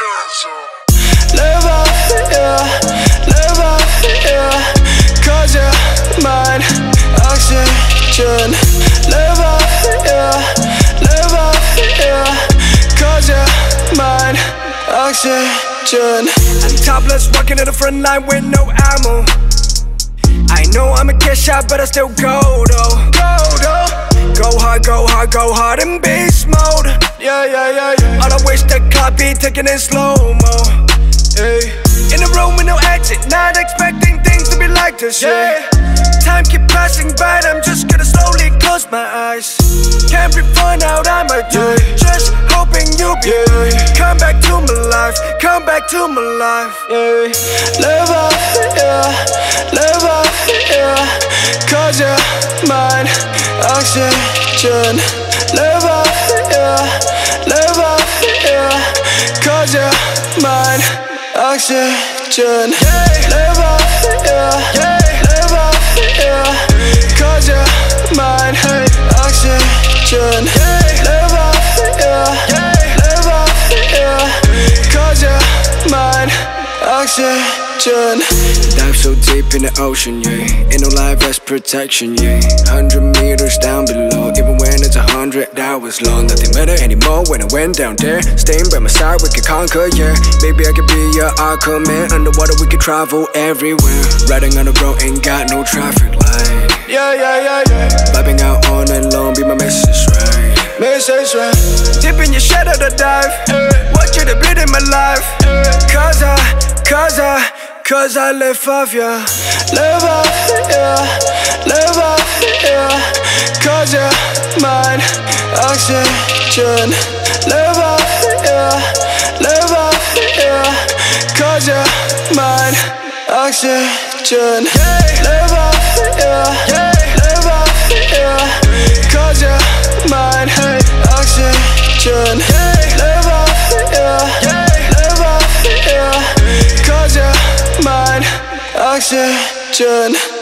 Live up, yeah, live up, yeah, 'cause you're mine, oxygen. Live up, yeah, live up, yeah, 'cause you're mine, oxygen. I'm topless, walking in the front line with no ammo. I know I'm a cash shot, but I still go though. Go hard, go hard, go hard in beast mode. Yeah. All I wish the clock be ticking in slow-mo. In the room with no exit, not expecting things to be like this, yeah. Time keep passing by, I'm just gonna slowly close my eyes. Can't be fun out, I'm a dude. Just hoping you'll be come back to my life, come back to my life, yeah. Live up, yeah, live up, yeah, 'cause you're mine, oxygen. Live up, yeah, live up, yeah, 'cause you're mine, oxygen. Live up, yeah, live up, yeah, 'cause you're mine, oxygen. Live up, yeah, live up, yeah, 'cause you're mine, oxygen. Dive so deep in the ocean, yeah. Ain't no life vest protection, yeah. 100 meters down below, even when it's 100 hours long. Nothing matter anymore when I went down there. Staying by my side, we could conquer, yeah. Maybe I could be your Aquaman. Underwater, we could travel everywhere. Riding on the road, ain't got no traffic light. Yeah. Vibing out all night long, be my message, right? Message, right? Deep in your shadow to dive. Want you to bleed in my life. Cause I live off ya. Live up, yeah, live up, yeah, 'cause you're mine, oxygen. Live up, yeah, live up, yeah, 'cause you're mine, oxygen. Live up, yeah, live up, yeah, 'cause you're mine, oxygen. Live up, yeah, live up, yeah, 'cause you're mine, oxygen.